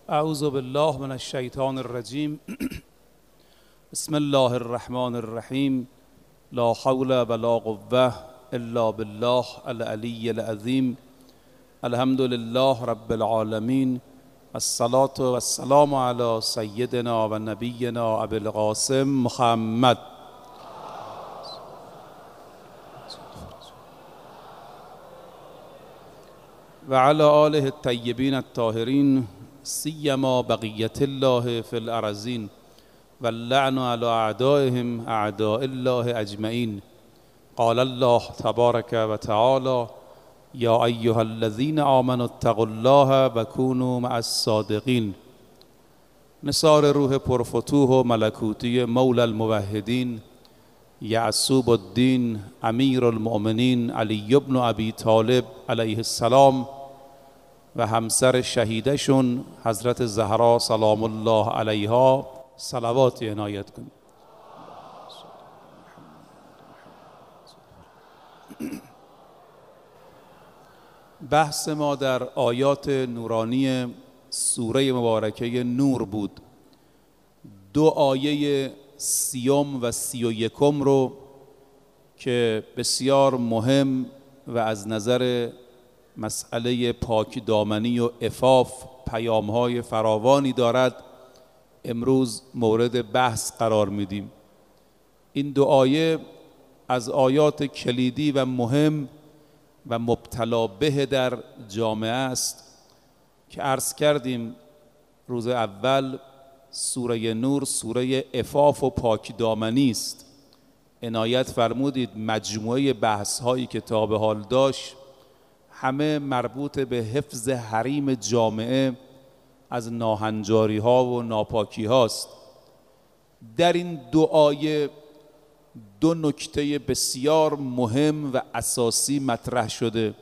اعوذ بالله من الشیطان الرجیم. بسم الله الرحمن الرحیم. لا حول ولا قوة الا بالله العلی العظیم. الحمد لله رب العالمین. الصلاة والسلام علی سیدنا و نبینا ابی القاسم محمد و علی آله الطیبین الطاهرین، سیما بقیت الله فی الارضین و اللعن علی اعدائهم اعداء الله اجمعین. قال الله تبارک و تعالی: یا ایها الذین آمنوا اتقوا الله و کونوا مع الصادقین. نثار روح پرفتوح و ملکوتی مولا الموحدین یعصوب الدین امیر المؤمنین علی بن ابی طالب علیه السلام و همسر شهیدشون حضرت زهرا سلام الله علیها صلوات عنایت کنید. بحث ما در آیات نورانی سوره مبارکه نور بود. دو آیه 30 و 31 رو که بسیار مهم و از نظر مسئله پاک دامنی و عفاف پیام‌های فراوانی دارد، امروز مورد بحث قرار میدیم. این دو آیه از آیات کلیدی و مهم و مبتلا به در جامعه است که عرض کردیم روز اول سوره نور سوره عفاف و پاک دامنی است. عنایت فرمودید مجموعه بحث هایی که تا به حال داشت همه مربوط به حفظ حریم جامعه از ناهنجاری ها و ناپاکی هاست. در این دو آیه دو نکته بسیار مهم و اساسی مطرح شده.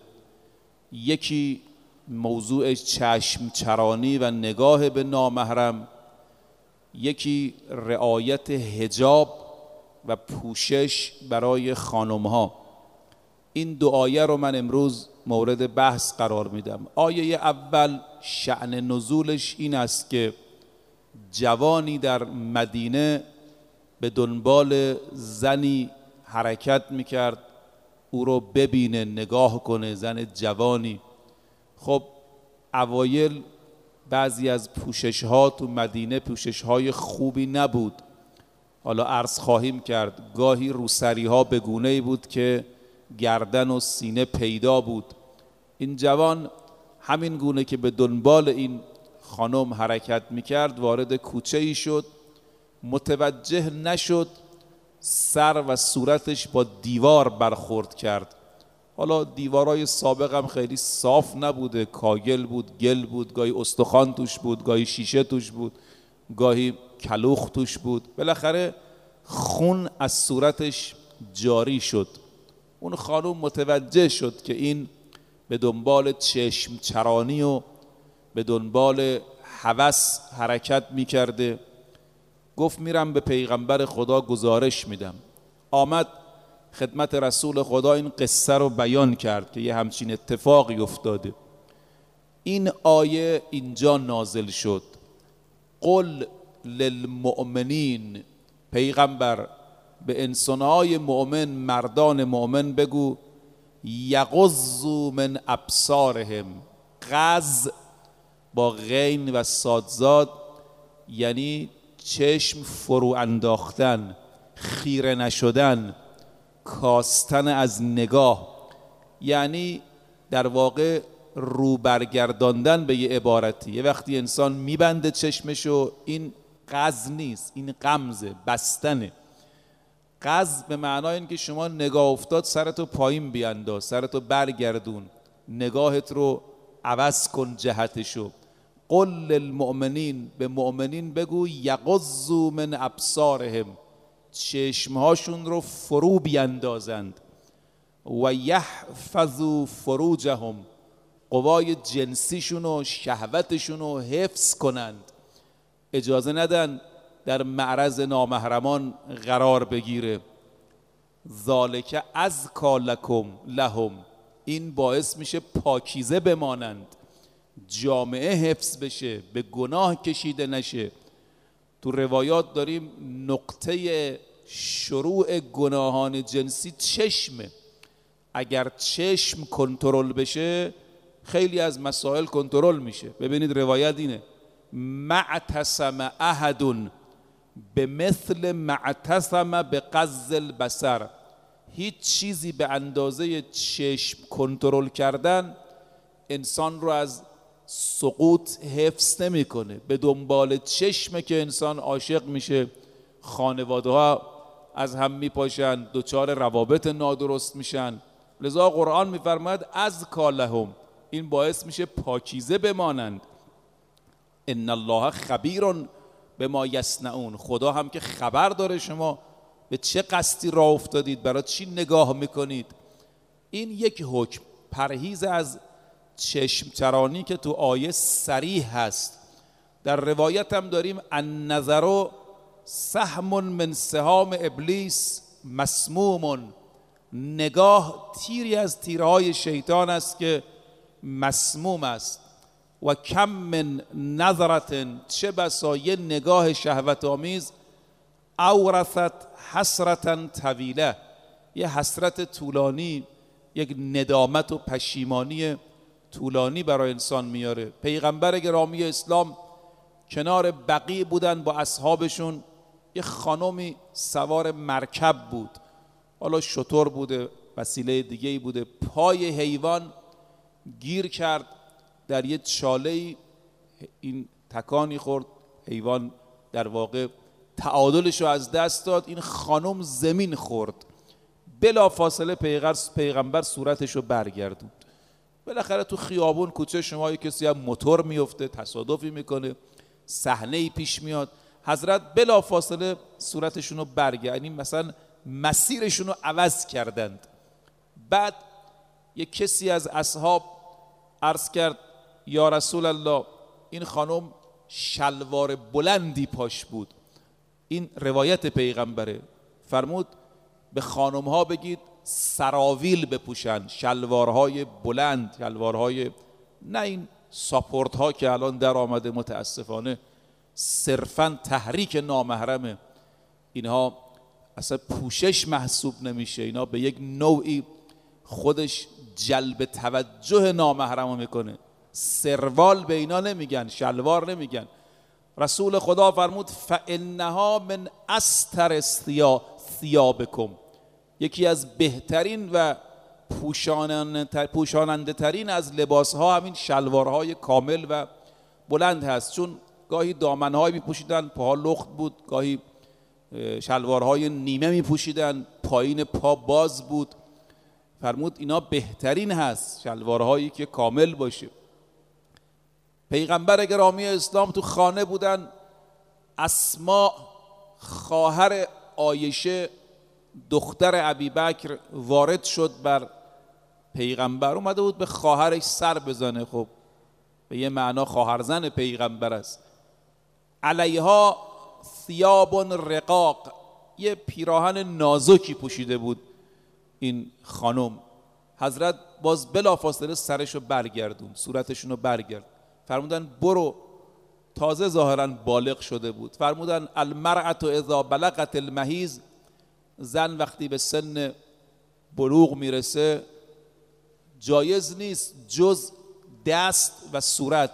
یکی موضوع چشم چرانی و نگاه به نامحرم، یکی رعایت حجاب و پوشش برای خانم ها. این دو آیه رو من امروز مورد بحث قرار میدم. آیه اول شأن نزولش این است که جوانی در مدینه به دنبال زنی حرکت میکرد، او رو ببینه، نگاه کنه، زن جوانی. خب اوایل بعضی از پوشش ها تو مدینه پوشش های خوبی نبود. حالا عرض خواهیم کرد گاهی روسری ها به گونه‌ای بود که گردن و سینه پیدا بود. این جوان همین گونه که به دنبال این خانم حرکت میکرد وارد کوچه ای شد، متوجه نشد، سر و صورتش با دیوار برخورد کرد. حالا دیوارای سابق هم خیلی صاف نبوده، کاگل بود، گل بود، گاهی استخوان توش بود، گاهی شیشه توش بود، گاهی کلوخ توش بود. بالاخره خون از صورتش جاری شد. اون خانم متوجه شد که این به دنبال چشم چرانی و به دنبال هوس حرکت میکرده. گفت میرم به پیغمبر خدا گزارش میدم. آمد خدمت رسول خدا این قصه رو بیان کرد که یه همچین اتفاقی افتاده. این آیه اینجا نازل شد: قل للمؤمنین، پیغمبر به انسانهای مؤمن، مردان مؤمن بگو، یغضوا من ابصارهم. غض با غین و صادزاد یعنی چشم فرو انداختن، خیره نشدن، کاستن از نگاه، یعنی در واقع رو برگرداندن به یه عبارتی. یه وقتی انسان میبنده چشمشو، این غض نیست، این غمزه، بستنه. غض به معنای این که شما نگاه افتاد سرتو پایین بیانداز، سرتو برگردون، نگاهت رو عوض کن جهتشو. قل للمؤمنین، به مؤمنین بگو، یغضوا من ابصارهم، چشمهاشون رو فرو بیاندازند، و یحفظوا فروجهم، قوای جنسیشون و شهوتشون رو حفظ کنند، اجازه ندن در معرض نامحرمان قرار بگیره. ذالک ازکی لکم لهم، این باعث میشه پاکیزه بمانند. جامعه حفظ بشه، به گناه کشیده نشه. تو روایات داریم نقطه شروع گناهان جنسی چشمه. اگر چشم کنترل بشه خیلی از مسائل کنترل میشه. ببینید روایت اینه: معتصم احد به مثل معتصم به غض البصر. هیچ چیزی به اندازه چشم کنترل کردن انسان رو از سقوط حفظ نمیکنه. به دنبال چشمه که انسان عاشق میشه، خانواده ها از هم میپاشن، دچار روابط نادرست میشن. لذا قرآن میفرماید ازکا لهم، این باعث میشه پاکیزه بمانند. ان الله خبیر بما یصنعون، خدا هم که خبر داره شما به چه قصدی راه افتادید، برای چی نگاه میکنید. این یک حکم، پرهیز از چشم چرانی که تو آیه صریح هست. در روایت هم داریم النظر سهم من سهام ابلیس مسموم، نگاه تیری از تیرهای شیطان است که مسموم است. و کم من نظرت، چه بسا یه نگاه شهوت آمیز، اورثت حسرتا طویله، یه حسرت طولانی، یک ندامت و پشیمانی طولانی برای انسان میاره. پیغمبر گرامی اسلام کنار بقیع بودن با اصحابشون، یه خانمی سوار مرکب بود، حالا شتر بوده، وسیله دیگه‌ای بوده، پای حیوان گیر کرد در یه چاله‌ای، این تکانی خورد، حیوان در واقع تعادلش رو از دست داد، این خانم زمین خورد. بلا فاصله پیغمبر صورتش رو برگردوند. بالاخره تو خیابون کوچه شما کسی هم موتور میفته، تصادفی میکنه، صحنه‌ای پیش میاد، حضرت بلا فاصله صورتشون رو یعنی مثلا مسیرشون رو عوض کردند. بعد یک کسی از اصحاب عرض کرد یا رسول الله، این خانم شلوار بلندی پاش بود. این روایت پیغمبره، فرمود به خانم ها بگید سراویل بپوشن، شلوارهای بلند، شلوارهای نه این ساپورت ها که الان در آمده متاسفانه صرفا تحریک نامحرمه. اینها اصلا پوشش محسوب نمیشه، اینا به یک نوعی خودش جلب توجه نامحرم میکنه. سروال به اینا نمیگن، شلوار نمیگن. رسول خدا فرمود فانها من استر ثیابکم، یکی از بهترین و پوشاننده ترین از لباس ها همین شلوارهای کامل و بلند هست. چون گاهی دامنهایی میپوشیدن پاها لخت بود، گاهی شلوارهای نیمه میپوشیدن پایین پا باز بود. فرمود اینا بهترین هست، شلوارهایی که کامل باشه. پیغمبر گرامی اسلام تو خانه بودن، اسماء خواهر عایشه دختر ابیبکر وارد شد بر پیغمبر، اومده بود به خواهرش سر بزنه، خب به یه معنا خواهرزن پیغمبر است. علیها ثیاب رقاق، یه پیراهن نازکی پوشیده بود این خانم. حضرت باز بلافاصله سرشو برگردون، صورتشونو برگرد، فرمودن برو. تازه ظاهرا بالغ شده بود. فرمودن المرأة اذا بلغت المحیض، زن وقتی به سن بلوغ میرسه جایز نیست جز دست و صورت،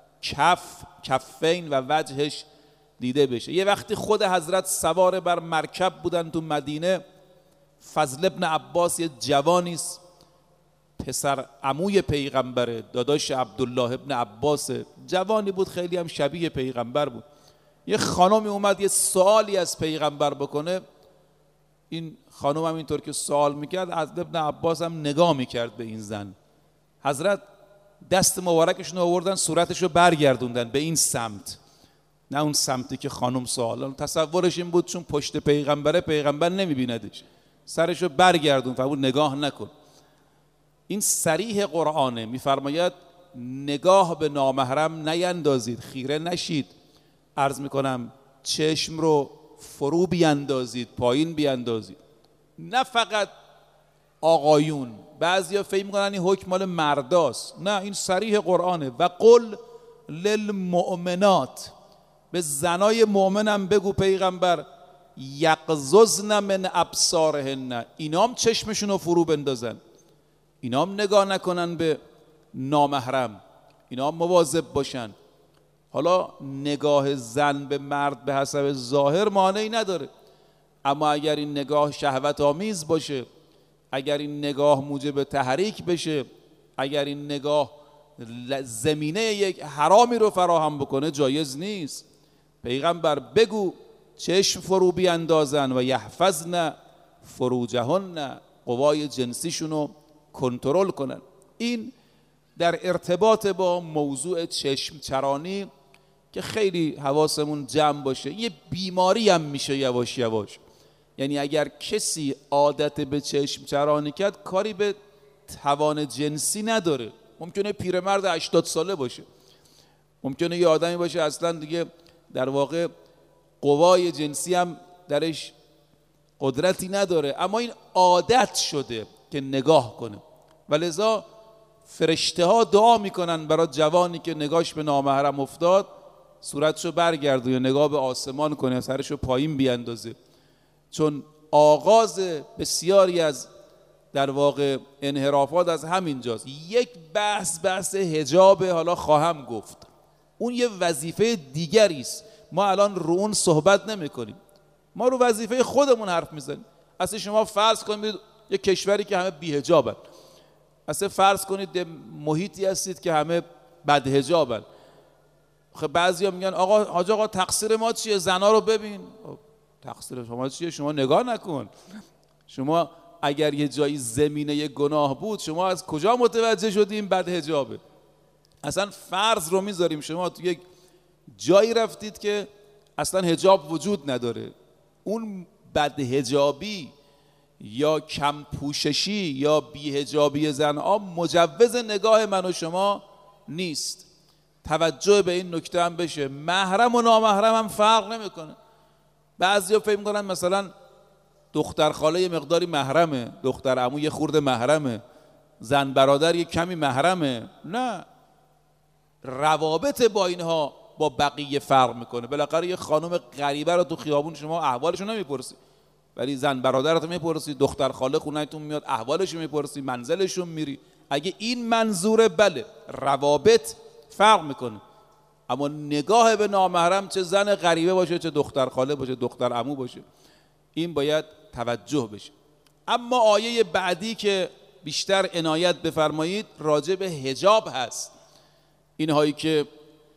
کفین و وجهش دیده بشه. یه وقتی خود حضرت سوار بر مرکب بودن تو مدینه، فضل ابن عباس یه جوانیست، پسر عموی پیغمبره، داداش عبدالله ابن عباس، جوانی بود، خیلی هم شبیه پیغمبر بود. یه خانمی اومد یه سوالی از پیغمبر بکنه، این خانم هم اینطور که سوال میکرد از ابن عباس هم نگاه میکرد به این زن. حضرت دست مبارکشون آوردن صورتشو برگردوندن به این سمت، نه اون سمتی که خانم سوال. تصورش این بود چون پشت پیغمبره، پیغمبر نمیبیندش، سرشو برگردون، فرمود نگاه نکن. این صریح قرآنه، میفرماید نگاه به نامحرم نیندازید، خیره نشید. عرض میکنم چشم رو فرو بیاندازید، پایین بیاندازید. نه فقط آقایون. بعضیا فکر میکنن این حکم مال مرداست. نه، این صریح قرآنه. و قل للمؤمنات، به زنای مؤمنم بگو پیغمبر، یغضضن من ابصارهن، اینام چشمشون رو فرو بندازن، اینام نگاه نکنن به نامحرم، اینام مواظب باشن. حالا نگاه زن به مرد به حسب ظاهر مانعی نداره، اما اگر این نگاه شهوت آمیز باشه، اگر این نگاه موجب تحریک بشه، اگر این نگاه زمینه یک حرامی رو فراهم بکنه، جایز نیست. پیغمبر بگو چشم فرو بیاندازن و یحفظن فروجهن، قوای جنسیشون رو کنترل کنن. این در ارتباط با موضوع چشم چرانی که خیلی حواسمون جمع باشه، یه بیماری هم میشه یواش یواش. یعنی اگر کسی عادت به چشم چرانی کرد، کاری به توان جنسی نداره. ممکنه پیرمرد 80 ساله باشه، ممکنه یه آدمی باشه اصلا دیگه در واقع قوای جنسی هم درش قدرتی نداره، اما این عادت شده که نگاه کنه. ولذا فرشته ها دعا میکنن برای جوانی که نگاهش به نامحرم افتاد، صورتشو برگرده یا نگاه به آسمان کنه، سرشو پایین بیاندازه، چون آغاز بسیاری از در واقع انحرافات از همینجاست. یک بحث حجاب حالا خواهم گفت، اون یه وظیفه دیگری است. ما الان رو اون صحبت نمی کنیم، ما رو وظیفه خودمون حرف میزنیم. اصلا شما فرض کنید یک کشوری که همه بی حجابن، اصلا فرض کنید محیطی هستید که همه بد حجابن. خب بعضیا میگن آقا حاج آقا تقصیر ما چیه؟ زنا رو ببین. تقصیر شما چیه؟ شما نگاه نکن. شما اگر یه جایی زمینه گناه بود، شما از کجا متوجه شدیم بد حجابه؟ اصلا فرض رو میذاریم شما تو یک جایی رفتید که اصلا حجاب وجود نداره. اون بد حجابی یا کم پوششی یا بی حجابی زنها مجوز نگاه من و شما نیست. توجه به این نکته هم بشه، محرم و نامحرم هم فرق نمیکنه. بعضیا فکر میکنن مثلا دختر خاله یه مقداری محرمه، دختر عمو یه خورده محرمه، زن برادر یه کمی محرمه. نه، روابط با اینها با بقیه فرق میکنه. بالاخره یه خانم غریبه رو تو خیابون شما احوالشو نمیپرسی، ولی زن برادرت میپرسی، دختر خاله خونه‌تون میاد احوالشو میپرسی، منزلشون میری. اگه این منظوره بله، روابط فرق میکنه. اما نگاه به نامحرم، چه زن غریبه باشه، چه دختر خاله باشه، دختر عمو باشه، این باید توجه بشه. اما آیه بعدی که بیشتر عنایت بفرمایید راجع به حجاب هست. اینهایی که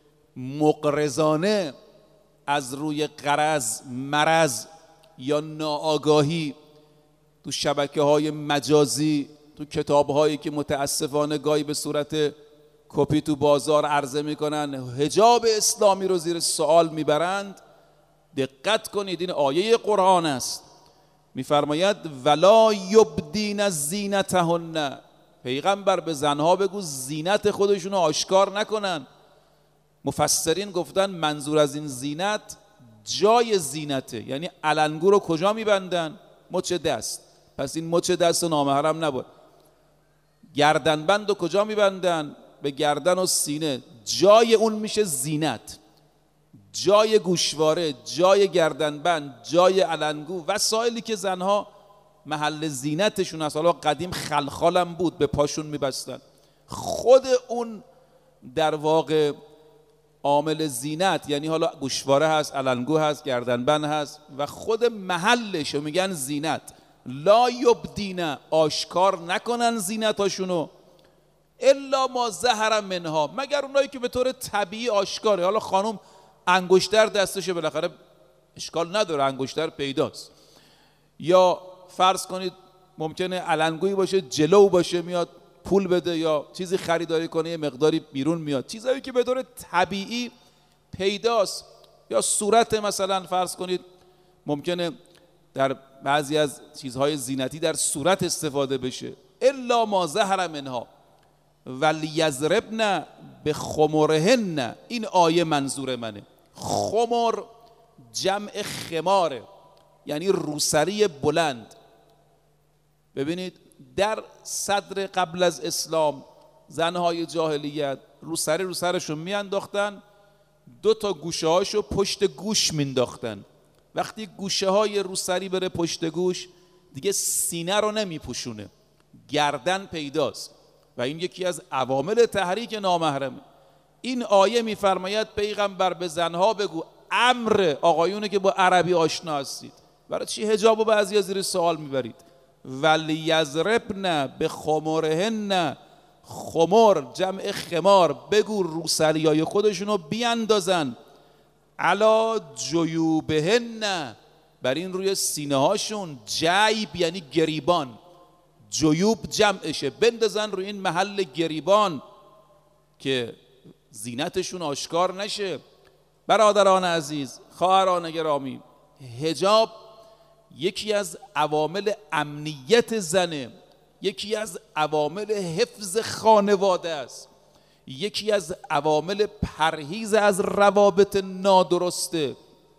مقرضانه از روی غرض، مرض یا ناآگاهی تو شبکه‌های مجازی، تو کتاب‌هایی که متاسفانه گاهی به صورت کپی تو بازار عرضه میکنن، حجاب اسلامی رو زیر سوال میبرند، دقت کنید، این آیه قرآن است. میفرماید ولا یبدین زینتهن، پیغمبر به زنها بگو زینت خودشون رو آشکار نکنن. مفسرین گفتن منظور از این زینت جای زینته، یعنی علنگو رو کجا میبندن؟ مچ دست. پس این مچ دست نامحرم نبود. گردنبند رو کجا میبندن؟ به گردن و سینه. جای اون میشه زینت، جای گوشواره، جای گردنبند، جای علنگو، وسایلی که زنها محل زینتشون است. حالا قدیم خلخالم بود به پاشون میبستن. خود اون در واقع عامل زینت، یعنی حالا گوشواره هست، علنگو هست، گردنبند هست و خود محلش میگن زینت. لا یبدین، آشکار نکنن زینتاشونو، الا ما ظهر منها، مگر اونایی که به طور طبیعی آشکاره. حالا خانم انگشتر دستشه، بالاخره اشکال نداره، انگشتر پیداست. یا فرض کنید ممکنه علنگویی باشه، جلو باشه، میاد پول بده یا چیزی خریداری کنه، یه مقداری بیرون میاد، چیزایی که به طور طبیعی پیداست. یا صورت، مثلا فرض کنید ممکنه در بعضی از چیزهای زینتی در صورت استفاده بشه. الا ما ظهر منها ولیضربن بخمرهن، این آیه منظور منه. خمر جمع خماره، یعنی روسری بلند. ببینید در صدر قبل از اسلام زنهای جاهلیت رو سرشون میانداختن، 2 تا گوشه هاشو پشت گوش مینداختن. وقتی گوشه های روسری بره پشت گوش دیگه سینه رو نمیپوشونه، گردن پیداست و این یکی از عوامل تحریک نامحرمه. این آیه میفرماید پیغمبر به زنها بگو، امر آقایونه که با عربی آشنا هستید، برای چی حجابو بعضیا زیر سوال میبرید؟ ولیضربن بخمرهن، خمر جمع خمار، بگو روسریای خودشونو بیاندازن، علی جیوبهن، بر این روی سینه هاشون، جیب یعنی گریبان، جیوب جمعشه، بندازن روی این محل گریبان که زینتشون آشکار نشه. برادران عزیز، خواهران گرامی، حجاب یکی از عوامل امنیت زنه، یکی از عوامل حفظ خانواده است، یکی از عوامل پرهیز از روابط نادرسته.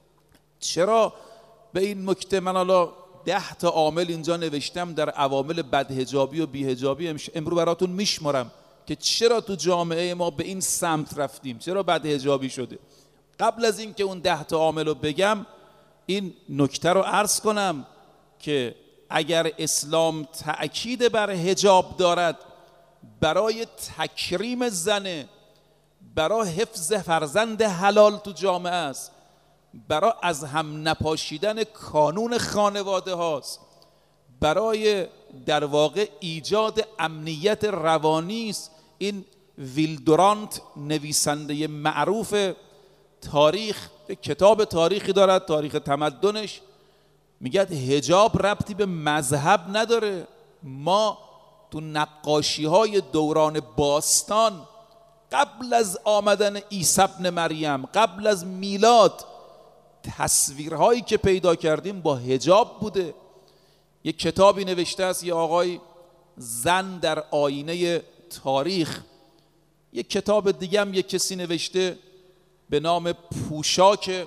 چرا به این نکته من حالا 10 تا عامل اینجا نوشتم در عوامل بدحجابی و بی‌حجابی، امروز براتون میشمارم که چرا تو جامعه ما به این سمت رفتیم، چرا بدحجابی شده. قبل از این که اون 10 تا عامل رو بگم، این نکته رو عرض کنم که اگر اسلام تأکید بر حجاب دارد برای تکریم زنه، برای حفظ فرزند حلال تو جامعه است، برای از هم نپاشیدن کانون خانواده هاست، برای در واقع ایجاد امنیت روانی است. این ویلدورانت نویسنده معروف تاریخ، کتاب تاریخی دارد، تاریخ تمدنش، میگه حجاب ربطی به مذهب نداره. ما تو نقاشی های دوران باستان قبل از آمدن عیسی ابن مریم، قبل از میلاد، تصویرهایی که پیدا کردیم با حجاب بوده. یک کتابی نوشته است یه آقای، زن در آینه تاریخ. یک کتاب دیگه هم یک کسی نوشته به نام پوشاک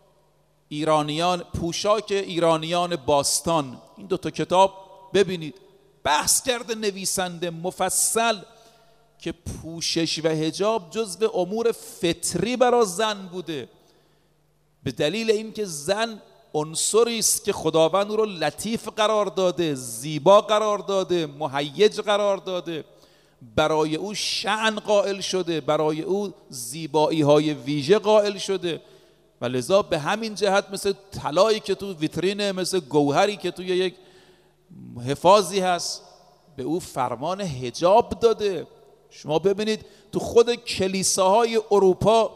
ایرانیان باستان. این 2 تا کتاب ببینید، بحث کرده نویسنده مفصل که پوشش و حجاب جزو امور فطری برای زن بوده، به دلیل اینکه زن عنصری است که خداوند او رو لطیف قرار داده، زیبا قرار داده، مهیج قرار داده، برای او شأن قائل شده، برای او زیبایی های ویژه قائل شده و لذا به همین جهت مثل طلایی که تو ویترینه، مثل گوهری که توی یک حفاظی هست، به او فرمان حجاب داده. شما ببینید تو خود کلیساهای اروپا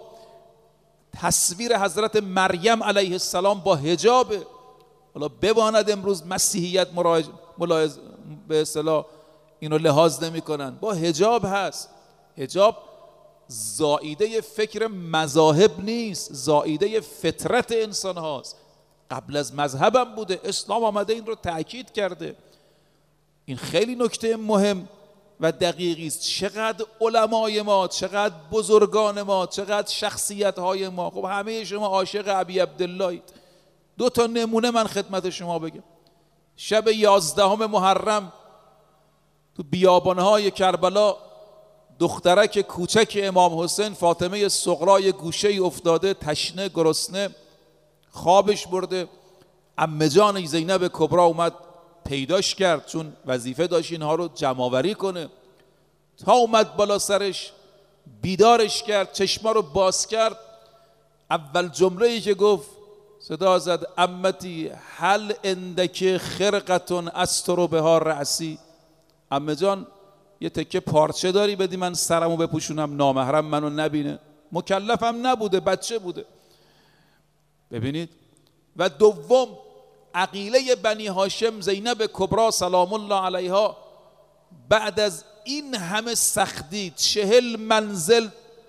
تصویر حضرت مریم علیه السلام با حجابه. حالا بباند امروز مسیحیت به اصطلاح اینو لحاظ نمی کنن، با حجاب هست. حجاب زائیده فکر مذاهب نیست، زائیده فطرت انسان هاست، قبل از مذهبم بوده، اسلام آمده این رو تأکید کرده. این خیلی نکته مهم و دقیقی است. چقدر علمای ما، چقدر بزرگان ما، چقدر شخصیت های ما، خب همه شما عاشق ابی عبداللهید. 2 تا نمونه من خدمت شما بگم. شب 11 محرم تو بیابانهای کربلا دخترک کوچک امام حسین فاطمه صغرای گوشه افتاده، تشنه گرسنه، خوابش برده. عمه جان زینب کبرا اومد پیداش کرد، چون وظیفه داشت اینها رو جمع‌آوری کنه. تا اومد بالا سرش بیدارش کرد، چشما رو باز کرد، اول جمله‌ای که گفت صدا زد عمتی هل عندک خرقة استر بها رأسی. عمه جان یه تکه پارچه داری بدی من سرمو بپوشونم نامحرم منو نبینه؟ مکلفم نبوده، بچه بوده. ببینید. و دوم، عقیله بنی هاشم زینب کبرا سلام الله علیها بعد از این همه سختی، 40 منزل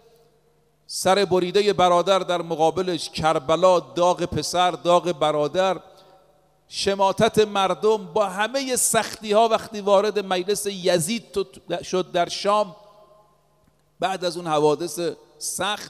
سر بریده برادر در مقابلش، کربلا، داغ پسر، داغ برادر، شماتت مردم، با همه سختی ها وقتی وارد مجلس یزید شد در شام، بعد از اون حوادث سخت،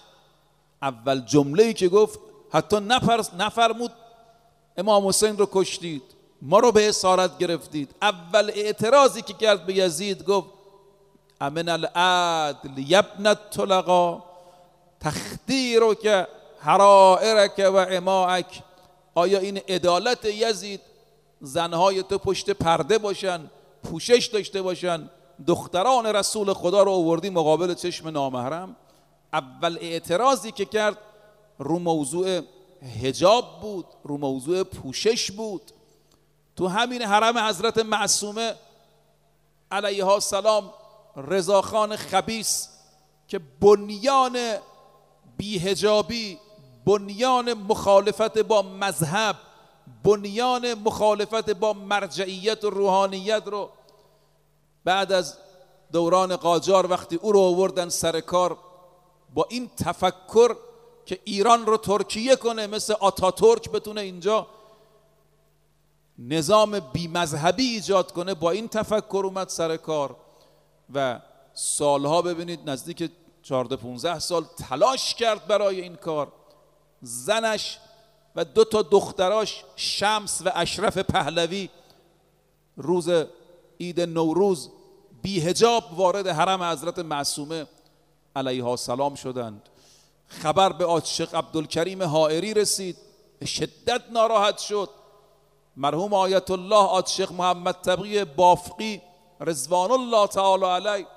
اول جمله‌ای که گفت حتی نفرمود امام حسین رو کشتید، ما رو به اسارت گرفتید. اول اعتراضی که کرد به یزید گفت امن العدل یبن الطلقا تخدیرک حرائرک و عماک. آیا این عدالت یزید زنهای تو پشت پرده باشن، پوشش داشته باشن، دختران رسول خدا رو آوردی مقابل چشم نامحرم؟ اول اعتراضی که کرد رو موضوع حجاب بود، رو موضوع پوشش بود. تو همین حرم حضرت معصومه علیها السلام رضاخان خبیث که بنیان بی‌حجابی، بنیان مخالفت با مذهب، بنیان مخالفت با مرجعیت و روحانیت رو بعد از دوران قاجار وقتی او رو آوردن سر کار با این تفکر که ایران رو ترکیه کنه، مثل آتاتورک بتونه اینجا نظام بی مذهبی ایجاد کنه، با این تفکر اومد سر کار و سالها ببینید نزدیک 14-15 سال تلاش کرد برای این کار. زنش و 2 دختراش شمس و اشرف پهلوی روز عید نوروز بی حجاب وارد حرم حضرت معصومه علیها السلام شدند. خبر به آتشق عبدالکریم حائری رسید، به شدت ناراحت شد. مرحوم آیت الله آتشق محمد تقی بافقی رضوان الله تعالی علیه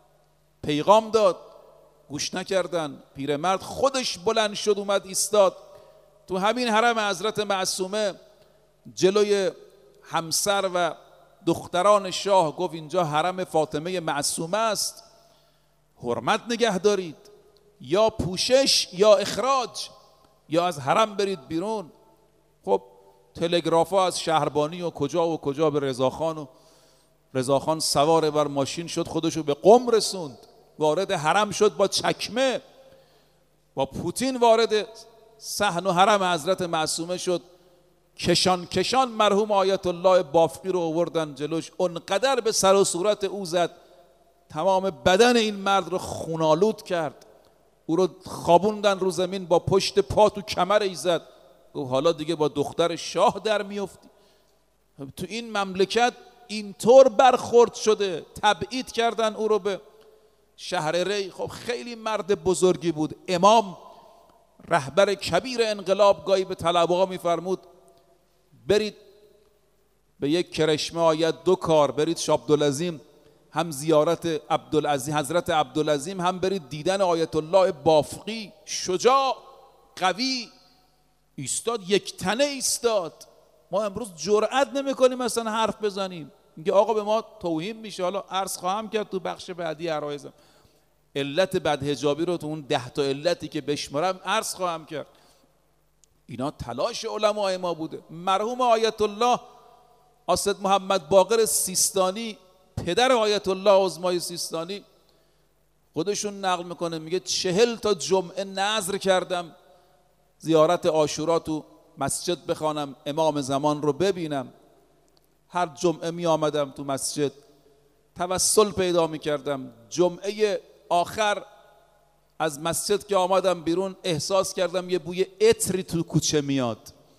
پیغام داد، گوش نکردن. پیرمرد خودش بلند شد اومد ایستاد تو همین حرم حضرت معصومه جلوی همسر و دختران شاه، گفت اینجا حرم فاطمه معصومه است، حرمت نگه دارید، یا پوشش یا اخراج، یا از حرم برید بیرون. خب تلگرافا از شهربانی و کجا به رضاخان، و رضاخان سوار بر ماشین شد خودشو به قم رسوند، وارد حرم شد با چکمه، با پوتین وارد صحن و حرم حضرت معصومه شد. کشان مرحوم آیت الله بافقی رو آوردن جلوش، اونقدر به سر و صورت او زد تمام بدن این مرد رو خونالود کرد، او رو خوابوندن رو زمین، با پشت پا تو کمر ایزد. گفت حالا دیگه با دختر شاه در میفتی. تو این مملکت اینطور برخورد شده، تبعید کردن او رو به شهر ری. خب خیلی مرد بزرگی بود، امام رهبر کبیر انقلاب گاهی به طلبه‌ها میفرمود برید به یک کرشمه آید 2 کار، برید شاه عبدالعظیم، هم زیارت عبدالعظیم حضرت عبدالعظیم، هم برید دیدن آیت الله بافقی. شجاع، قوی ایستاد، یک تنه ایستاد. ما امروز جرئت نمی‌کنیم مثلا حرف بزنیم، میگه آقا به ما توهین میشه. حالا عرض خواهم کرد تو بخش بعدی عرایزم علت بدحجابی رو، تو اون 10 علتی که بشمارم عرض خواهم کرد. اینا تلاش علمای ما بوده. مرحوم آیت الله اسد محمد باقر سیستانی، پدر آیت الله عظمای سیستانی، خودشون نقل میکنه، میگه 40 جمعه نذر کردم زیارت عاشورا تو مسجد بخوانم، امام زمان رو ببینم. هر جمعه می آمدم تو مسجد، توسل پیدا می کردم. جمعه آخر از مسجد که آمدم بیرون احساس کردم یه بوی عطری تو کوچه میاد.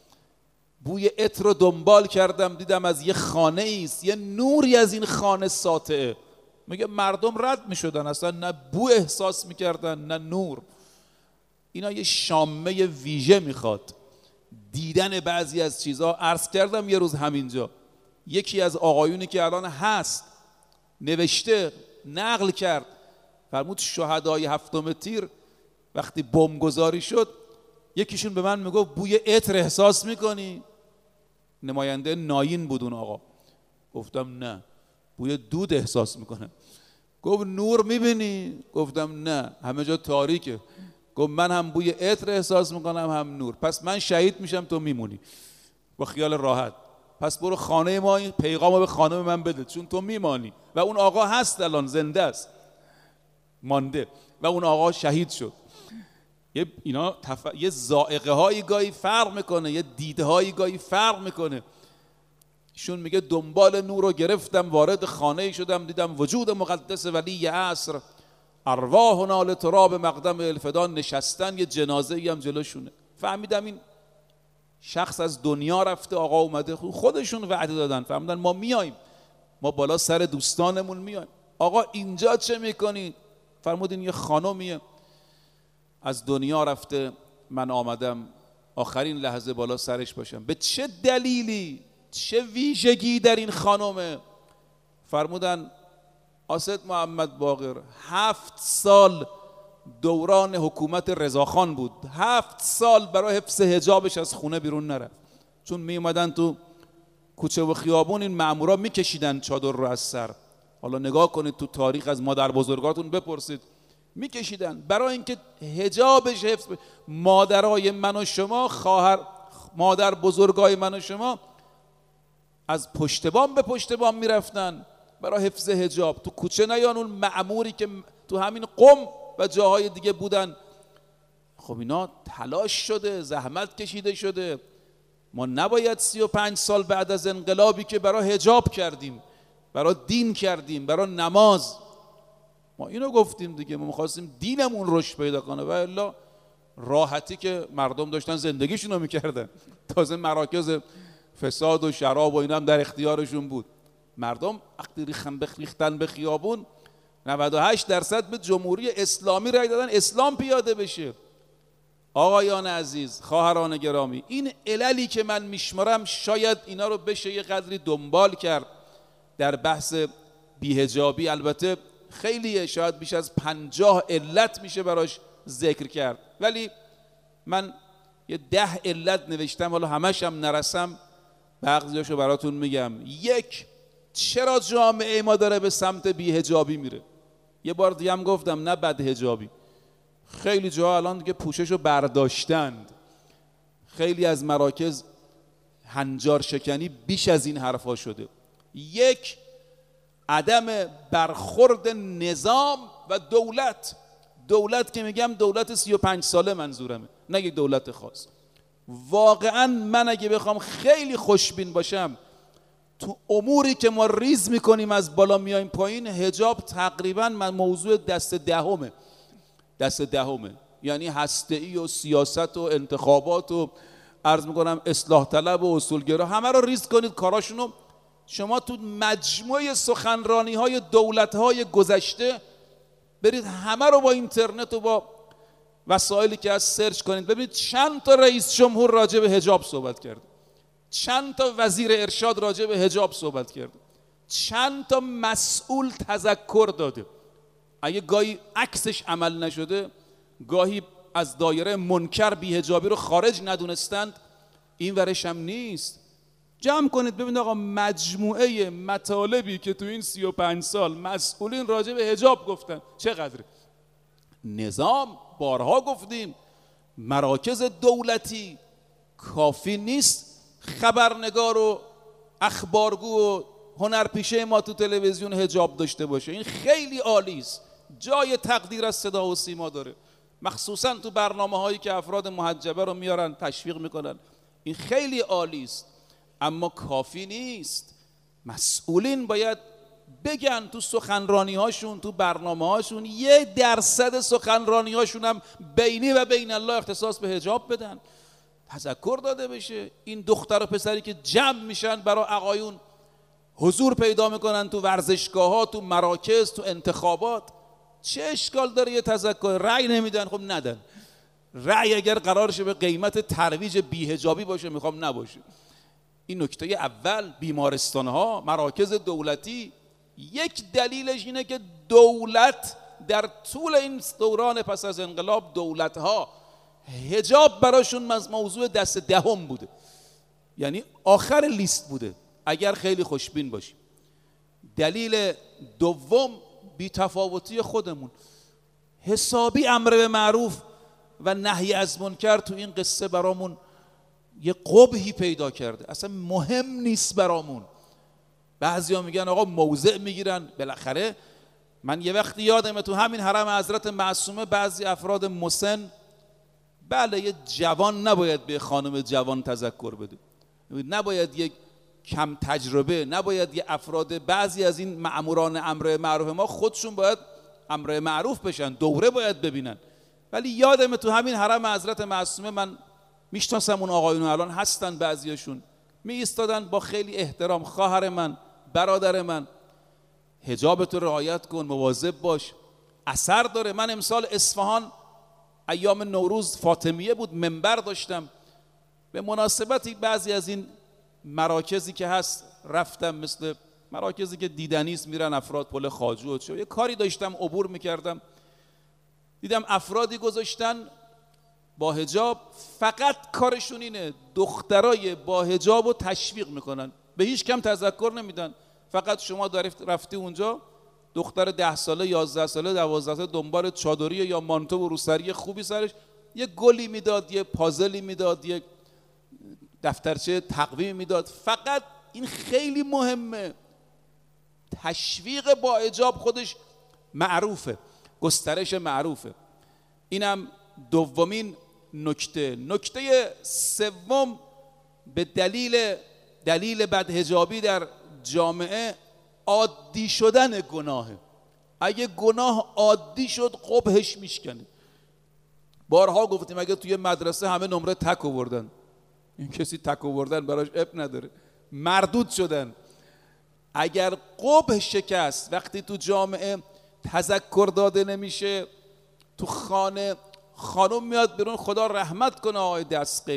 بوی عطر رو دنبال کردم، دیدم از یه خانه ایست، یه نوری از این خانه ساطعه. میگه مردم رد می شدن، اصلا نه بو احساس می کردن نه نور. اینا یه شامه ویژه میخواد، دیدن بعضی از چیزها. عرض کردم یه روز همینجا یکی از آقایونی که الان هست نوشته، نقل کرد، فرمود شهدای 7 تیر وقتی بمبگذاری شد یکیشون به من میگفت بوی عطر احساس میکنی؟ نماینده ناین بود اون آقا. گفتم نه. بوی دود احساس میکنم. گفت نور میبینی؟ گفتم نه، همه جا تاریکه. گفت من هم بوی عطر احساس میکنم هم نور. پس من شهید میشم تو میمونی. با خیال راحت. پس برو خانه ما این پیغامو به خانم من بده، چون تو میمانی. و اون آقا هست الان زنده است، مانده، و اون آقا شهید شد. یه ذائقه هایی گاهی فرق میکنه، یه دیده هایی گاهی فرق میکنه. ایشون میگه دنبال نور رو گرفتم، وارد خانه شدم، دیدم وجود مقدس ولی عصر، ارواحنا لتراب مقدم الفدان نشستن، یه جنازه ای هم جلوشونه. فهمیدم این شخص از دنیا رفته، آقا اومده، خودشون وعده دادن، فرمودن ما میایم، ما بالا سر دوستانمون میایم. آقا اینجا چه میکنید؟ فرمودین یه خانمیه از دنیا رفته، من آمدم آخرین لحظه بالا سرش باشم. به چه دلیلی، چه ویژگی در این خانمه؟ فرمودن آسد محمد باقر 7 سال دوران حکومت رضاخان بود، 7 سال برای حفظ حجابش از خونه بیرون نرفت. چون می اومدن تو کوچه و خیابون این مامورا میکشیدن چادر رو از سر. حالا نگاه کنید تو تاریخ از مادر بزرگاتون بپرسید، میکشیدن برای اینکه حجابش حفظ. مادرای من و شما، مادر بزرگای من و شما از پشت بام به پشت بام میرفتن برای حفظ حجاب. تو کوچه نیان اون مأموری که تو همین قم و جاهای دیگه بودن. خب اینا تلاش شده، زحمت کشیده شده. ما نباید 35 سال بعد از انقلابی که برای حجاب کردیم، برای دین کردیم، برای نماز، ما اینو گفتیم دیگه، ما می‌خواستیم دینمون رشد پیدا کنه و الا راحتی که مردم داشتن زندگیشون رو میکردن. تازه مراکز فساد و شراب و اینا هم در اختیارشون بود. مردم وقتی ریختن به خیابون 98% به جمهوری اسلامی رای دادن اسلام پیاده بشه. آقایان عزیز، خواهران گرامی، این عللی که من میشمارم شاید اینا رو بشه یه قدری دنبال کرد در بحث بی‌حجابی. البته خیلیه، شاید بیش از 50 علت میشه براش ذکر کرد، ولی من یه 10 علت نوشتم، حالا همش هم نرسم بعضیاشو براتون میگم. 1، چرا جامعه ما داره به سمت بی‌حجابی میره؟ یه بار دیگه هم گفتم نه بدحجابی، خیلی جاها الان دیگه پوششو برداشتند. خیلی از مراکز هنجار شکنی بیش از این حرفا شده. 1، عدم برخورد نظام و دولت که میگم دولت 35 ساله منظورمه، نه یک دولت خاص. واقعا من اگه بخوام خیلی خوشبین باشم، تو اموری که ما ریز میکنیم از بالا میایم پایین، حجاب تقریبا موضوع دست دهمه. یعنی هسته‌ای و سیاست و انتخابات و عرض میکنم اصلاح طلب و اصولگرا، همه رو ریز کنید کاراشونو. شما تو مجموعه سخنرانی های دولت های گذشته برید همه رو با اینترنت و با وسایلی که از سرچ کنید، ببینید چند تا رئیس جمهور راجع به حجاب صحبت کرد، چند تا وزیر ارشاد راجع به حجاب صحبت کرد، چند تا مسئول تذکر داده. اگه گاهی عکسش عمل نشده، گاهی از دایره منکر بی‌حجابی رو خارج ندونستند، این ورش هم نیست. جمع کنید ببینید آقا مجموعه مطالبی که تو این 35 سال مسئولین راجع به حجاب گفتن چقدره. نظام، بارها گفتیم، مراکز دولتی کافی نیست خبرنگار و اخبارگو و هنرپیشه ما تو تلویزیون حجاب داشته باشه. این خیلی عالی است، جای تقدیر از صدا و سیما داره، مخصوصا تو برنامه هایی که افراد محجبه رو میارن تشویق میکنن، این خیلی عالی است، اما کافی نیست. مسئولین باید بگن تو سخنرانی هاشون، تو برنامه هاشون 1% سخنرانی هاشون هم بینی و بین الله اختصاص به حجاب بدن، تذکر داده بشه. این دختر و پسری که جمع میشن برای آقایون حضور پیدا میکنن تو ورزشگاه ها، تو مراکز، تو انتخابات، چه اشکال داره یه تذکر؟ رأی نمیدن، خب ندن. رأی اگر قرار شه به قیمت ترویج بی‌حجابی باشه، میخوام نباشه. این نکته اول. بیمارستان ها، مراکز دولتی، یک دلیلش اینه که دولت در طول این دوران پس از انقلاب، دولت ها حجاب براشون موضوع دست دهم بوده، یعنی آخر لیست بوده اگر خیلی خوشبین باشیم. دلیل دوم، بی‌تفاوتی خودمون. حسابی امر به معروف و نهی از منکر تو این قصه برامون یه قبحی پیدا کرده، اصلا مهم نیست برامون. بعضیا میگن آقا موضع میگیرن. بالاخره من یه وقتی یادمه تو همین حرم حضرت معصومه بعضی افراد مسن، بله یه جوان نباید به خانم جوان تذکر بده، نباید یک کم تجربه، نباید یه افراد، بعضی از این مأموران امر معروف ما خودشون باید امر معروف بشن، دوره باید ببینن. ولی یادمه تو همین حرم حضرت معصومه من میشناسم اون آقایون الان هستن، بعضیاشون می ایستادن با خیلی احترام، خواهر من، برادر من، حجابتو رعایت کن، مواظب باش، اثر داره. من امسال اصفهان ایام نوروز فاطمیه بود، منبر داشتم، به مناسبتی بعضی از این مراکزی که هست رفتم، مثل مراکزی که دیدنی است، میرن افراد پل خواجو، یه کاری داشتم عبور میکردم، دیدم افرادی گذاشتن با حجاب، فقط کارشون اینه دخترای با حجاب رو تشویق میکنن، به هیچ کم تذکر نمیدن. فقط شما رفتی اونجا، دختر 10 ساله 11 ساله 12 ساله دنبال چادری یا مانتو و روسری خوبی سرش، یه گلی میداد، یه پازلی میداد، یه دفترچه تقویم میداد. فقط این خیلی مهمه، تشویق با حجاب خودش معروفه، گسترش معروفه. اینم دومین نکته. نکته سوم، به دلیل بدحجابی در جامعه عادی شدن گناهه. اگه گناه عادی شد قبحش میشکنه. بارها گفتیم اگه توی مدرسه همه نمره تک آوردن، این کسی تک آوردن براش اب نداره، مردود شدن. اگر قبح شکست، وقتی تو جامعه تذکر داده نمیشه، تو خانه خانم میاد بیرون، خدا رحمت کنه آقای دستقیب،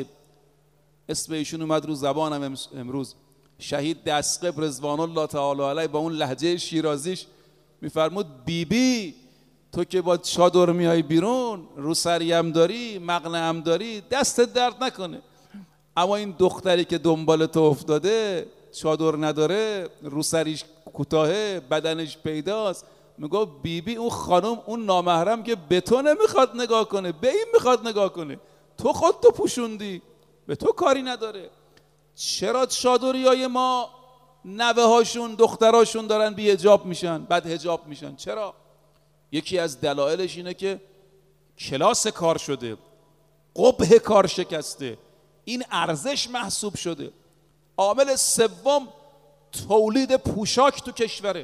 اسم ایشون اومد رو زبانم امروز، شهید دستقیب رضوان الله تعالی علیه، با اون لهجه شیرازیش میفرمود بی تو که با چادر میای بیرون، روسری هم داری، مقنعه هم داری، دستت درد نکنه. اما این دختری که دنبال تو افتاده، چادر نداره، روسریش کوتاهه، بدنش پیداست، میگه بی اون خانم، اون نامحرم که به تو نمیخواد نگاه کنه، به این میخواد نگاه کنه، تو خودتو پوشوندی، به تو کاری نداره. چرا چادریای ما نوه هاشون دختراشون دارن بی حجاب میشن، بد حجاب میشن؟ چرا؟ یکی از دلایلش اینه که کلاس کار شده، قبح کار شکسته، این ارزش محسوب شده. عامل سوم، تولید پوشاک تو کشوره.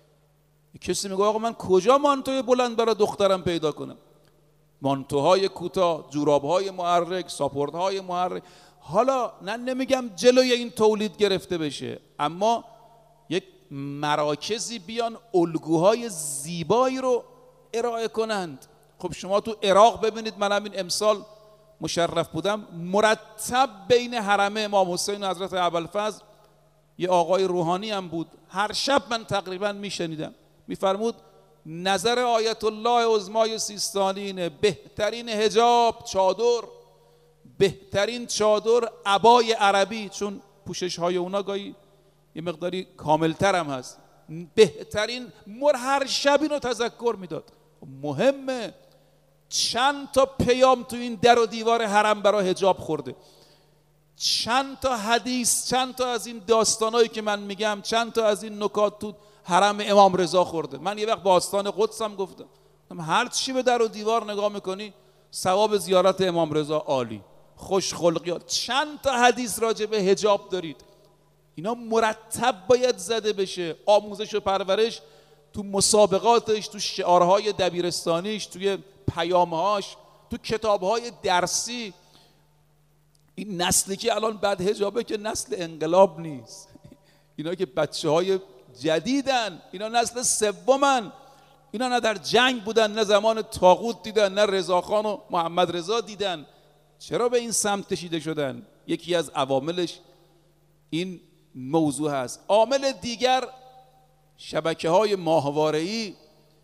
کسی میگه آقا من کجا مانتوی بلند برای دخترم پیدا کنم؟ مانتوهای کوتاه، جورابهای محرک، ساپوردهای محرک. حالا نمیگم جلوی این تولید گرفته بشه، اما یک مراکزی بیان الگوهای زیبایی رو ارائه کنند. خب شما تو عراق ببینید، من همین امسال مشرف بودم، مرتب بین حرم امام حسین و حضرت ابوالفضل یه آقای روحانی هم بود، هر شب من تقریبا میشنیدم، میفرمود نظر آیت الله عظمای سیستانی اینه بهترین حجاب چادر، بهترین چادر عبای عربی، چون پوشش های اونا گاهی یه مقداری کاملتر هم هست، بهترین. هر شب اینو تذکر میداد. مهمه. چند تا پیام تو این در و دیوار حرم برای حجاب خورده، چند تا حدیث، چند تا از این داستانایی که من میگم، چند تا از این نکات تو حرم امام رضا خورده. من یه وقت با آستان قدسم گفتم هر چی به در و دیوار نگاه میکنی ثواب زیارت امام رضا عالی، خوش خلقیات. چند تا حدیث راجع به حجاب دارید، اینا مرتب باید زده بشه. آموزش و پرورش تو مسابقاتش، تو شعارهای دبیرستانیش، توی پیامهاش، تو کتابهای درسی. این نسلی که الان بد حجابه که نسل انقلاب نیست، اینا که بچه های جدیدن، اینا نسل سومن، اینا نه در جنگ بودن، نه زمان طاغوت دیدن، نه رضاخان و محمد رضا دیدن. چرا به این سمت کشیده شدن؟ یکی از عواملش این موضوع هست. عامل دیگر، شبکه‌های ماهواره‌ای،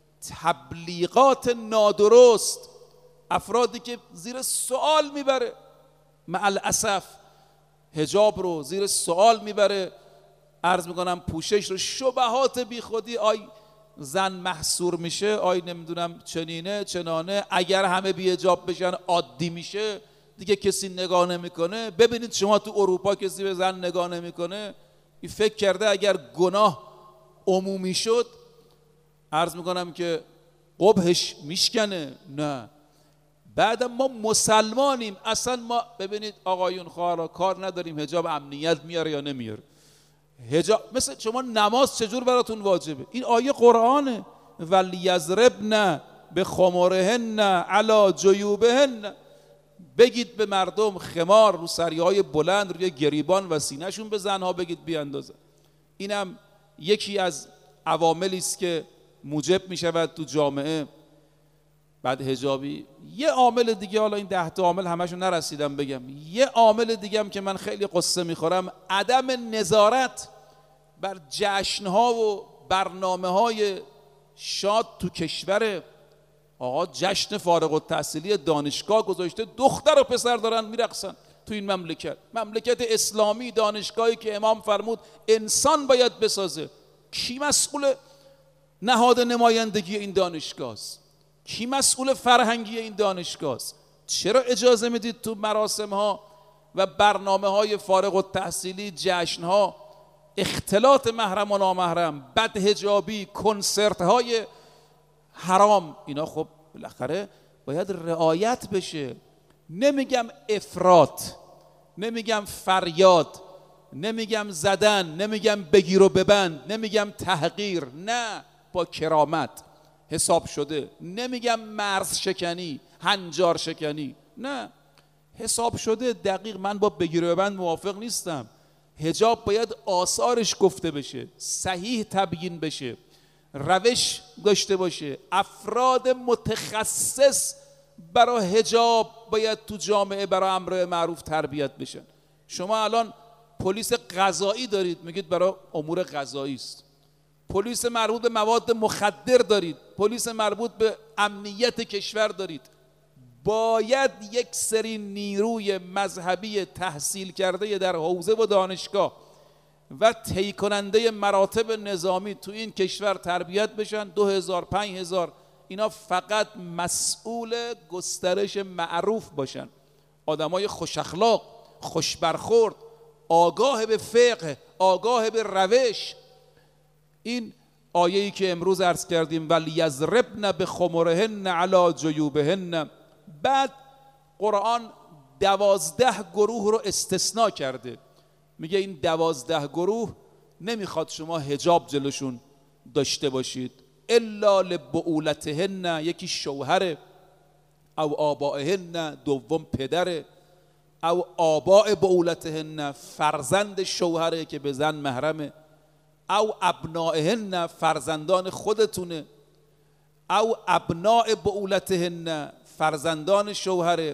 تبلیغات نادرست، افرادی که زیر سوال میبره، مع الاسف حجاب رو زیر سوال میبره، عرض میکنم پوشش رو، شبهات بی خودی، آی زن محصور میشه، آی نمیدونم چنینه چنانه، اگر همه بی حجاب بشن عادی میشه، دیگه کسی نگاه نمیکنه. ببینید شما تو اروپا کسی به زن نگاه نمیکنه، این فکر کرده اگر گناه عمومی شد، عرض میکنم که قبحش میشکنه. نه، بعد ما مسلمانیم، اصلا ما ببینید آقایون خواهرها کار نداریم حجاب امنیت میاره یا نمیاره. حجاب مثل شما نماز چجور براتون واجبه؟ این آیه قرآنه، ولیضربن بخمرهن علی جیوبهن. بگید به مردم خمار رو سریهای بلند روی گریبان و سینه‌شون به زنها بگید بیاندازن. اینم یکی از عواملی است که موجب می شود تو جامعه بدحجابی. یه عامل دیگه، حالا این 10 تا عامل همشون نرسیدم بگم، یه عامل دیگه هم که من خیلی قصه میخورم، عدم نظارت بر جشنها و برنامه‌های شاد تو کشور. آقا جشن فارغ التحصیلی دانشگاه گذاشته، دختر و پسر دارن میرقصن تو این مملکت اسلامی، دانشگاهی که امام فرمود انسان باید بسازه. کی مسئول نهاد نمایندگی این دانشگاه است؟ کی مسئول فرهنگی این دانشگاه است؟ چرا اجازه میدید تو مراسم ها و برنامه های فارغ التحصیلی، جشن ها، اختلاط محرم و نامحرم، بدحجابی، کنسرت های حرام؟ اینا خب بالاخره باید رعایت بشه. نمیگم افراط، نمیگم فریاد، نمیگم زدن، نمیگم بگیر و ببند، نمیگم تحقیر، نه، با کرامت حساب شده. نمیگم مرز شکنی، هنجار شکنی، نه، حساب شده دقیق. من با بگیر و ببند موافق نیستم. حجاب باید آثارش گفته بشه، صحیح تبیین بشه، روش داشته باشه. افراد متخصص برای حجاب باید تو جامعه برای امر معروف تربیت بشن. شما الان پلیس قضایی دارید، میگید برای امور قضایی است. پلیس مربوط به مواد مخدر دارید، پلیس مربوط به امنیت کشور دارید. باید یک سری نیروی مذهبی تحصیل کرده در حوزه و دانشگاه و طی کننده مراتب نظامی تو این کشور تربیت بشن. 2000 5000 اینا فقط مسئول گسترش معروف باشن. آدمای خوش اخلاق، خوش برخورد، آگاه به فقه، آگاه به روش. این آیه‌ای که امروز عرض کردیم ولیضربن بخمرهن علی جیوبهن، بعد قرآن 12 گروه رو استثناء کرده. میگه این 12 گروه نمیخواد شما حجاب جلوشون داشته باشید. الا لبعولتهن، یکی شوهره، او آبائهن، دوم پدره، او آباء بعولتهن، فرزند شوهره که به زن محرمه، او ابنائهن، فرزندان خودتونه، او ابناء بعولتهن، فرزندان شوهره.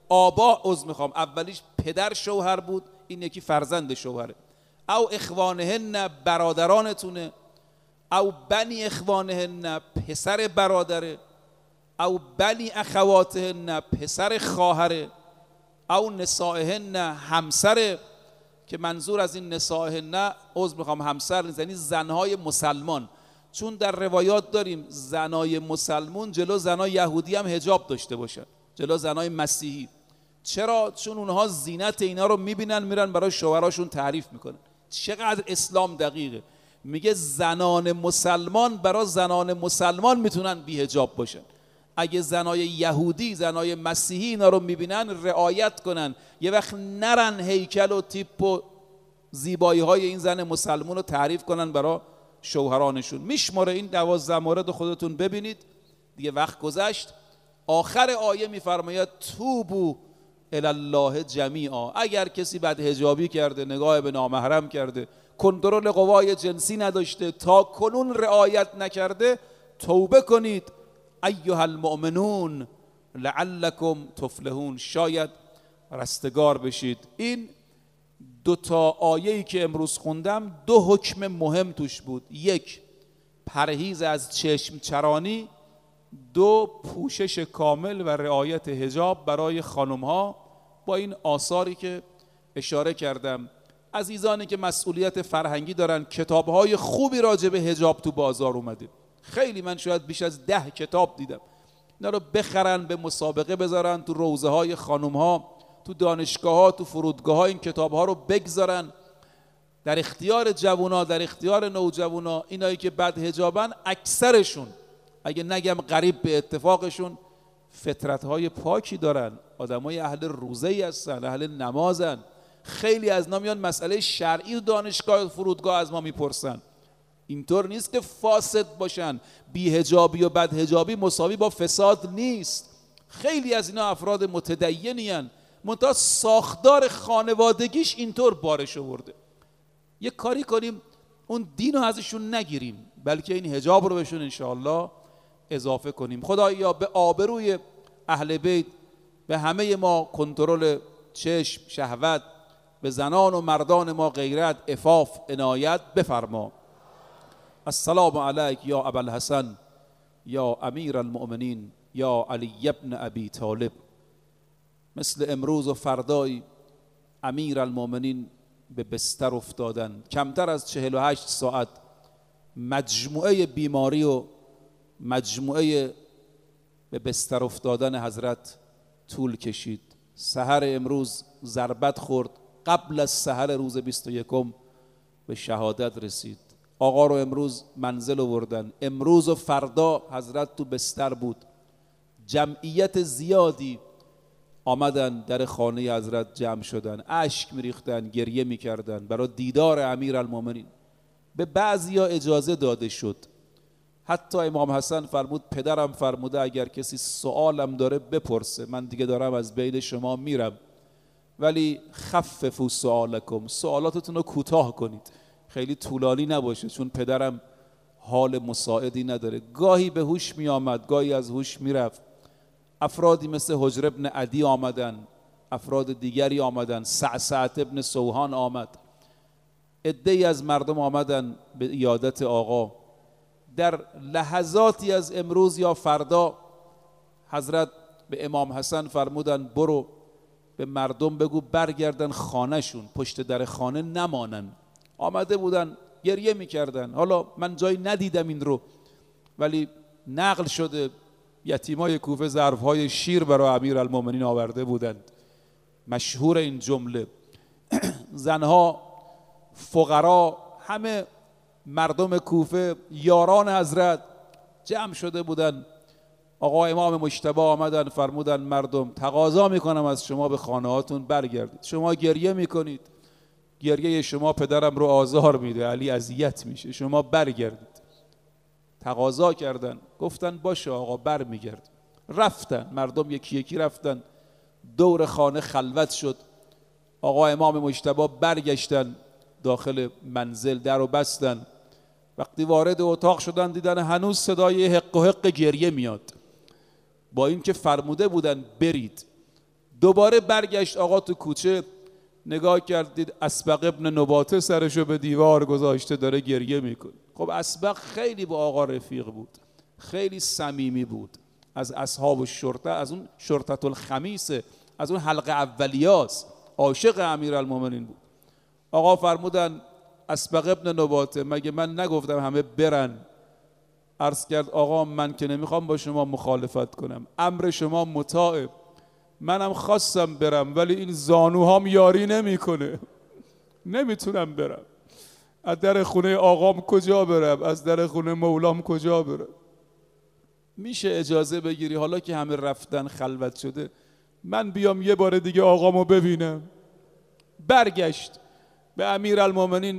اولیش پدر شوهر بود، این یکی فرزند شوهره. او اخوانهن، برادرانتونه، او بنی اخوانهن، پسر برادره، او بنی اخواتهن، پسر خواهره، او نسائهن، همسر، که منظور از این نسائهن همسر نیست، یعنی زنهای مسلمان. چون در روایات داریم زنای مسلمون جلو زنای یهودی هم حجاب داشته باشن، جلو زنای مسیحی. چرا؟ چون اونها زینت اینا رو میبینن، میرن برای شوهراشون تعریف میکنن. چقدر اسلام دقیقه. میگه زنان مسلمان برای زنان مسلمان میتونن بی حجاب باشن. اگه زنای یهودی، زنای مسیحی اینا رو میبینن رعایت کنن، یه وقت نرن هیکل و تیپ و زیبایی های این زن مسلمان رو تعریف کنن برای شوهرانشون. میشماره این 12 مورد خودتون ببینید دیگه، وقت گذشت. آخر آیه میفرماید توبو الی الله جمیعا. اگر کسی بدحجابی کرده، نگاه به نامحرم کرده، کنترل قوای جنسی نداشته، تا کنون رعایت نکرده، توبه کنید. ایها المؤمنون لعلکم تفلحون، شاید رستگار بشید. این 2 تا آیه‌ای که امروز خوندم 2 حکم مهم توش بود. 1 پرهیز از چشم چرانی، 2 پوشش کامل و رعایت حجاب برای خانم‌ها با این آثاری که اشاره کردم. عزیزانی که مسئولیت فرهنگی دارن، کتاب‌های خوبی راجع به حجاب تو بازار اومده. خیلی، من شاید بیش از 10 کتاب دیدم. اینا رو بخرن، به مسابقه بذارن تو روزه های خانم ها، تو دانشگاه ها، تو فرودگاه ها این کتاب ها رو بگذارن در اختیار جوونا، در اختیار نوجوانا. اینایی که بدحجابن اکثرشون، اگه نگم قریب به اتفاقشون، فطرت های پاکی دارن، آدمای اهل روزه‌ای هستن، اهل نمازن. خیلی از اینا میان مسئله شرعی و دانشگاه و فرودگاه از ما میپرسن. اینطور نیست که فاسد باشن. بی‌حجابی و بدحجابی مساوی با فساد نیست. خیلی از اینا افراد متدینی هن، منتها ساختار خانوادگیش اینطور بارش آورده. یه کاری کنیم اون دین رو ازشون نگیریم، بلکه این حجاب رو بهشون انشاءالله اضافه کنیم. خدایا به آبروی اهل بیت به همه ما کنترل چشم، شهوت، به زنان و مردان ما غیرت، عفاف، عنایت بفرما. السلام علیک یا ابوالحسن یا امیر المؤمنین یا علی ابن ابی طالب. مثل امروز و فردایی امیر المؤمنین به بستر افتادن. کمتر از 48 ساعت مجموعه بیماری و مجموعه به بستر افتادن حضرت طول کشید. سحر امروز ضربت خورد، قبل از سحر روز 21 به شهادت رسید. آقا رو امروز منزل آوردن. امروز و فردا حضرت تو بستر بود. جمعیت زیادی آمدن در خانه حضرت جمع شدن، اشک میریختن، گریه میکردن برای دیدار امیرالمومنین. به بعضیا اجازه داده شد. حتی امام حسن فرمود پدرم فرموده اگر کسی سوالم داره بپرسه، من دیگه دارم از بین شما میرم، ولی خففوا سؤالکم، سوالاتتون رو کوتاه کنید، خیلی طولانی نباشه، چون پدرم حال مساعدی نداره. گاهی به هوش می آمد، گاهی از هوش می رفت. افرادی مثل حجر ابن عدی آمدن، افراد دیگری آمدن، سعسعت ابن سوهان آمد، عده‌ای از مردم آمدن به عیادت آقا. در لحظاتی از امروز یا فردا حضرت به امام حسن فرمودن برو به مردم بگو برگردن خانهشون، پشت در خانه نمانن. آمده بودن گریه میکردن. حالا من جایی ندیدم این رو، ولی نقل شده یتیمای کوفه ظرفهای شیر برای امیرالمومنین آورده بودند. مشهور این جمله. زنها، فقرا، همه مردم کوفه یاران حضرت جمع شده بودن. آقا امام مجتبی آمدن فرمودن مردم تقاضا میکنم از شما به خانه هاتون برگردید. شما گریه میکنید، گریه شما پدرم رو آزار میده، علی اذیت میشه، شما برگردید. تقاضا کردن، گفتن باشه آقا بر میگرد. رفتن مردم، یکی یکی رفتن. دور خانه خلوت شد. آقا امام مجتبی برگشتن داخل منزل، در رو بستن. وقتی وارد اتاق شدن دیدن هنوز صدای حق و حق گریه میاد، با این که فرموده بودن برید. دوباره برگشت آقا تو کوچه، نگاه کردید اسبق ابن نباته سرشو به دیوار گذاشته داره گریه میکنه. خب اسبق خیلی با آقا رفیق بود، خیلی صمیمی بود، از اصحاب الشرطه، از اون شرطة الخمیسه، از اون حلقه اولیاست، عاشق امیرالمومنین بود. آقا فرمودن اسبق ابن نباته مگه من نگفتم همه برن؟ عرض کرد آقا من که نمیخوام با شما مخالفت کنم، امر شما مطاعه، منم خواستم برم ولی این زانوهام یاری نمیکنه، نمیتونم برم. از در خونه آقام کجا برم؟ از در خونه مولام کجا برم؟ میشه اجازه بگیری حالا که همه رفتن خلوت شده من بیام یه بار دیگه آقامو ببینم؟ برگشت به امیرالمومنین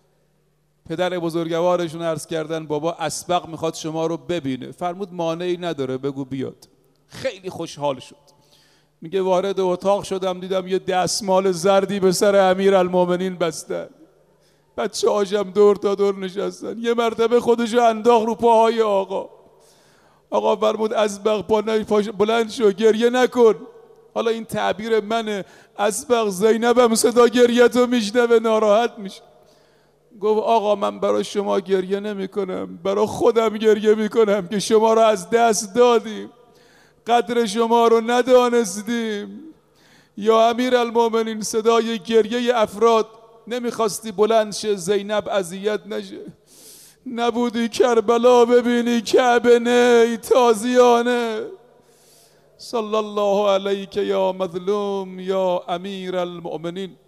پدر بزرگوارشون عرض کردن بابا اسبق میخواد شما رو ببینه. فرمود مانعی نداره بگو بیاد. خیلی خوشحال شد. میگه وارد اتاق شدم دیدم یه دستمال زردی به سر امیرالمومنین بستن، بچه هاشم دور تا دور نشستن. یه مرتبه خودشو انداخت رو پاهای آقا. آقا فرمود اسبق بلند شو، گریه نکن. حالا این تعبیر منه. اسبق زینبم صدا گریه‌تو میشنوه ناراحت میشه. گفت آقا من برای شما گریه نمی کنم، برای خودم گریه می کنم که شما رو از دست دادیم، قدر شما رو ندانستیم. یا امیرالمومنین صدای گریه افراد نمیخواستی بلند شه زینب اذیت نشه؟ نبودی کربلا ببینی کعبه نه تازیانه؟ صلی الله علیک یا مظلوم یا امیرالمومنین.